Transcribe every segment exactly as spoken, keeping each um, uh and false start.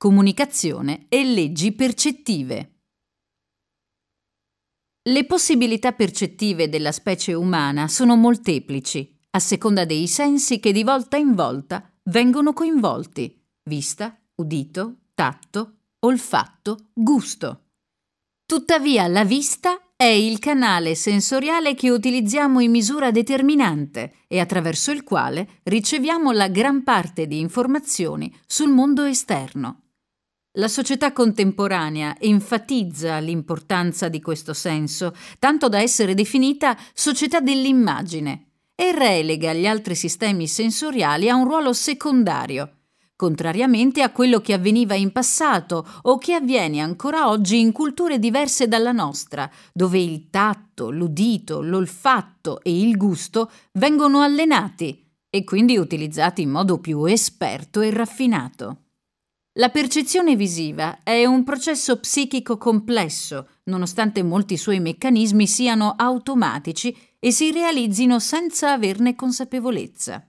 comunicazione e leggi percettive. Le possibilità percettive della specie umana sono molteplici, a seconda dei sensi che di volta in volta vengono coinvolti: vista, udito, tatto, olfatto, gusto. Tuttavia la vista è il canale sensoriale che utilizziamo in misura determinante e attraverso il quale riceviamo la gran parte di informazioni sul mondo esterno. La società contemporanea enfatizza l'importanza di questo senso, tanto da essere definita società dell'immagine, e relega gli altri sistemi sensoriali a un ruolo secondario, contrariamente a quello che avveniva in passato o che avviene ancora oggi in culture diverse dalla nostra, dove il tatto, l'udito, l'olfatto e il gusto vengono allenati e quindi utilizzati in modo più esperto e raffinato. La percezione visiva è un processo psichico complesso, nonostante molti suoi meccanismi siano automatici e si realizzino senza averne consapevolezza.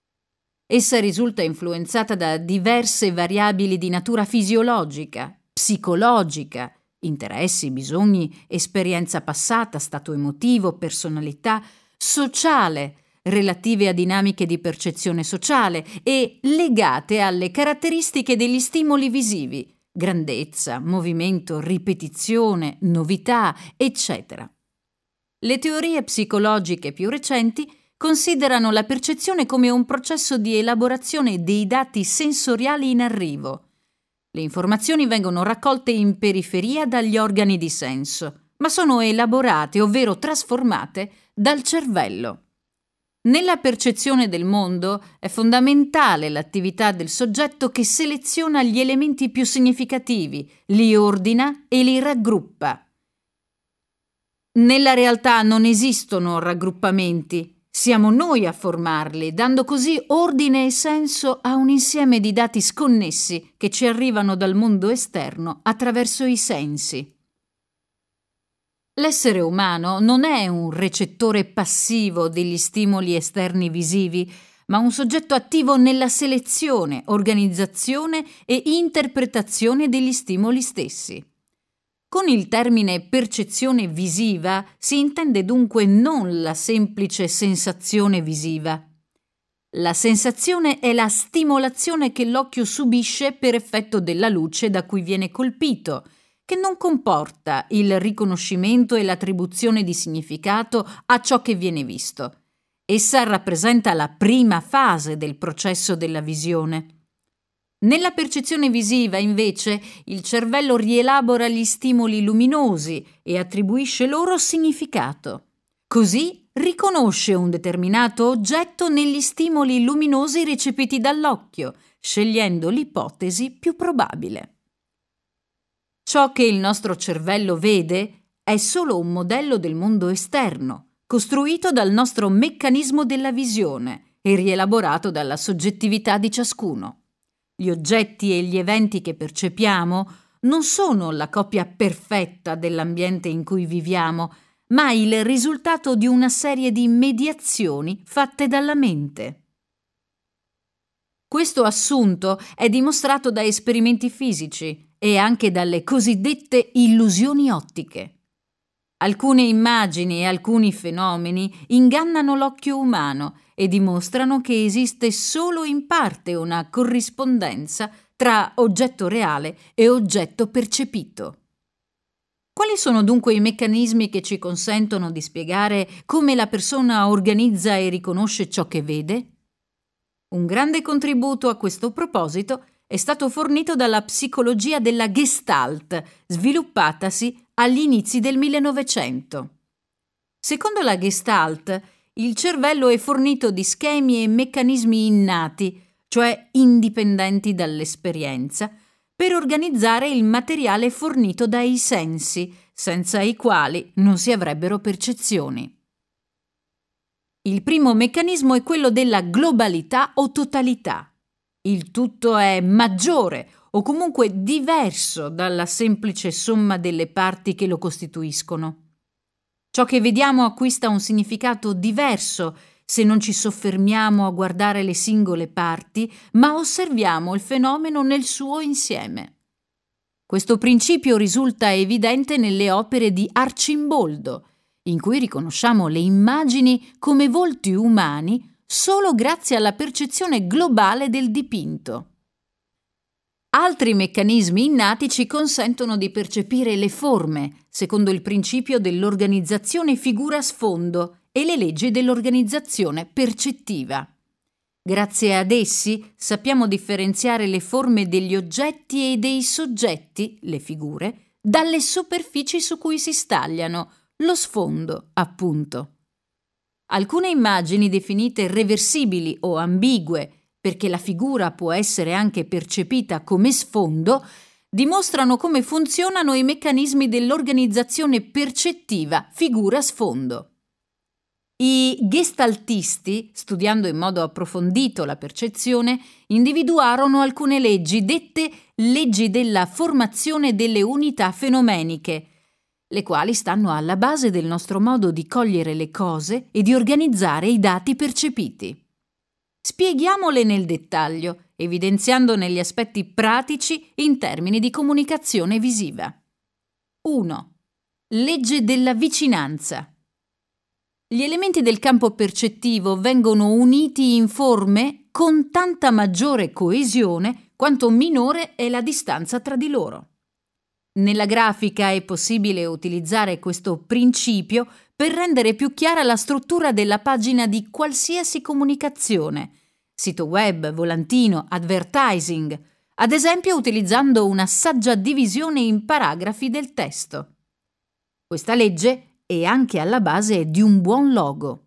Essa risulta influenzata da diverse variabili di natura fisiologica, psicologica, interessi, bisogni, esperienza passata, stato emotivo, personalità, sociale, relative a dinamiche di percezione sociale e legate alle caratteristiche degli stimoli visivi, grandezza, movimento, ripetizione, novità, eccetera. Le teorie psicologiche più recenti considerano la percezione come un processo di elaborazione dei dati sensoriali in arrivo. Le informazioni vengono raccolte in periferia dagli organi di senso, ma sono elaborate, ovvero trasformate, dal cervello. Nella percezione del mondo è fondamentale l'attività del soggetto che seleziona gli elementi più significativi, li ordina e li raggruppa. Nella realtà non esistono raggruppamenti, siamo noi a formarli, dando così ordine e senso a un insieme di dati sconnessi che ci arrivano dal mondo esterno attraverso i sensi. L'essere umano non è un recettore passivo degli stimoli esterni visivi, ma un soggetto attivo nella selezione, organizzazione e interpretazione degli stimoli stessi. Con il termine percezione visiva si intende dunque non la semplice sensazione visiva. La sensazione è la stimolazione che l'occhio subisce per effetto della luce da cui viene colpito, che non comporta il riconoscimento e l'attribuzione di significato a ciò che viene visto. Essa rappresenta la prima fase del processo della visione. Nella percezione visiva, invece, il cervello rielabora gli stimoli luminosi e attribuisce loro significato. Così riconosce un determinato oggetto negli stimoli luminosi recepiti dall'occhio, scegliendo l'ipotesi più probabile. Ciò che il nostro cervello vede è solo un modello del mondo esterno, costruito dal nostro meccanismo della visione e rielaborato dalla soggettività di ciascuno. Gli oggetti e gli eventi che percepiamo non sono la copia perfetta dell'ambiente in cui viviamo, ma il risultato di una serie di mediazioni fatte dalla mente. Questo assunto è dimostrato da esperimenti fisici e anche dalle cosiddette illusioni ottiche. Alcune immagini e alcuni fenomeni ingannano l'occhio umano e dimostrano che esiste solo in parte una corrispondenza tra oggetto reale e oggetto percepito. Quali sono dunque i meccanismi che ci consentono di spiegare come la persona organizza e riconosce ciò che vede? Un grande contributo a questo proposito è stato fornito dalla psicologia della Gestalt, sviluppatasi agli inizi del millenovecento. Secondo la Gestalt, il cervello è fornito di schemi e meccanismi innati, cioè indipendenti dall'esperienza, per organizzare il materiale fornito dai sensi, senza i quali non si avrebbero percezioni. Il primo meccanismo è quello della globalità o totalità. Il tutto è maggiore o comunque diverso dalla semplice somma delle parti che lo costituiscono. Ciò che vediamo acquista un significato diverso se non ci soffermiamo a guardare le singole parti, ma osserviamo il fenomeno nel suo insieme. Questo principio risulta evidente nelle opere di Arcimboldo, in cui riconosciamo le immagini come volti umani solo grazie alla percezione globale del dipinto. Altri meccanismi innati ci consentono di percepire le forme, secondo il principio dell'organizzazione figura-sfondo e le leggi dell'organizzazione percettiva. Grazie ad essi sappiamo differenziare le forme degli oggetti e dei soggetti, le figure, dalle superfici su cui si stagliano, lo sfondo, appunto. Alcune immagini definite reversibili o ambigue, perché la figura può essere anche percepita come sfondo, dimostrano come funzionano i meccanismi dell'organizzazione percettiva figura-sfondo. I gestaltisti, studiando in modo approfondito la percezione, individuarono alcune leggi dette leggi della formazione delle unità fenomeniche, le quali stanno alla base del nostro modo di cogliere le cose e di organizzare i dati percepiti. Spieghiamole nel dettaglio, evidenziandone gli aspetti pratici in termini di comunicazione visiva. uno. Legge della vicinanza. Gli elementi del campo percettivo vengono uniti in forme con tanta maggiore coesione quanto minore è la distanza tra di loro. Nella grafica è possibile utilizzare questo principio per rendere più chiara la struttura della pagina di qualsiasi comunicazione, sito web, volantino, advertising, ad esempio utilizzando una saggia divisione in paragrafi del testo. Questa legge è anche alla base di un buon logo.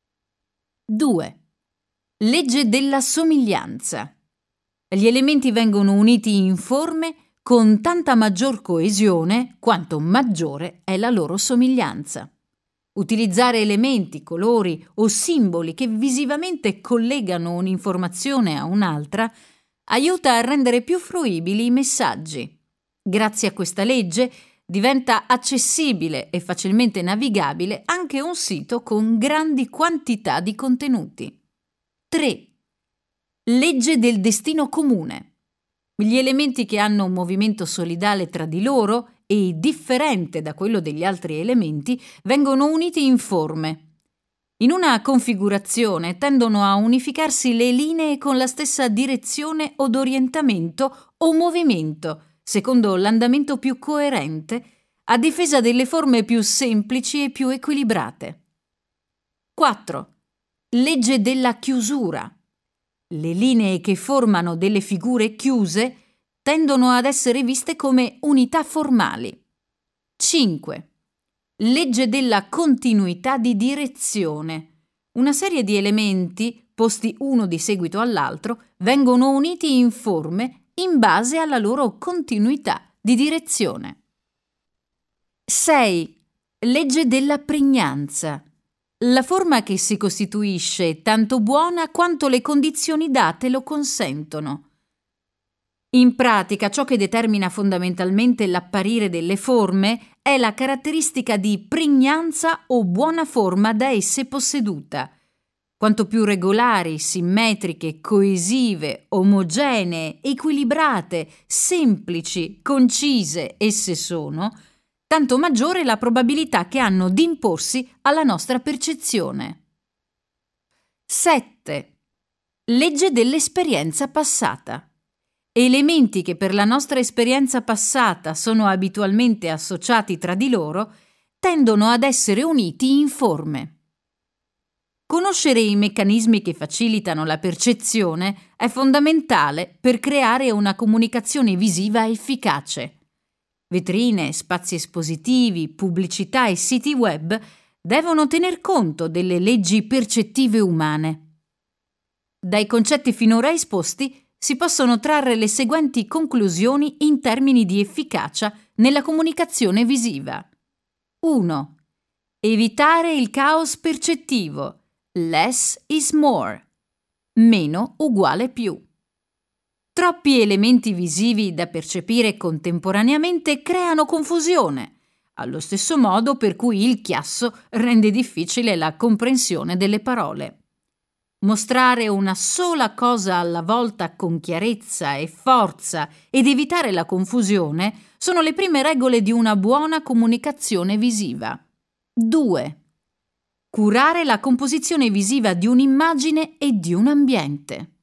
due. Legge della somiglianza. Gli elementi vengono uniti in forme con tanta maggior coesione quanto maggiore è la loro somiglianza. Utilizzare elementi, colori o simboli che visivamente collegano un'informazione a un'altra aiuta a rendere più fruibili i messaggi. Grazie a questa legge diventa accessibile e facilmente navigabile anche un sito con grandi quantità di contenuti. tre. Legge del destino comune. Gli elementi che hanno un movimento solidale tra di loro e differente da quello degli altri elementi vengono uniti in forme. In una configurazione tendono a unificarsi le linee con la stessa direzione o orientamento o movimento, secondo l'andamento più coerente, a difesa delle forme più semplici e più equilibrate. quattro. Legge della chiusura. Le linee che formano delle figure chiuse tendono ad essere viste come unità formali. cinque. Legge della continuità di direzione. Una serie di elementi, posti uno di seguito all'altro, vengono uniti in forme in base alla loro continuità di direzione. sei. Legge della pregnanza. La forma che si costituisce è tanto buona quanto le condizioni date lo consentono. In pratica, ciò che determina fondamentalmente l'apparire delle forme è la caratteristica di pregnanza o buona forma da esse posseduta. Quanto più regolari, simmetriche, coesive, omogenee, equilibrate, semplici, concise esse sono, tanto maggiore la probabilità che hanno di imporsi alla nostra percezione. sette. Legge dell'esperienza passata. Elementi che per la nostra esperienza passata sono abitualmente associati tra di loro tendono ad essere uniti in forme. Conoscere i meccanismi che facilitano la percezione è fondamentale per creare una comunicazione visiva efficace. Vetrine, spazi espositivi, pubblicità e siti web devono tener conto delle leggi percettive umane. Dai concetti finora esposti si possono trarre le seguenti conclusioni in termini di efficacia nella comunicazione visiva. uno. Evitare il caos percettivo. Less is more. Meno uguale più. Troppi elementi visivi da percepire contemporaneamente creano confusione, allo stesso modo per cui il chiasso rende difficile la comprensione delle parole. Mostrare una sola cosa alla volta con chiarezza e forza ed evitare la confusione sono le prime regole di una buona comunicazione visiva. due. Curare la composizione visiva di un'immagine e di un ambiente.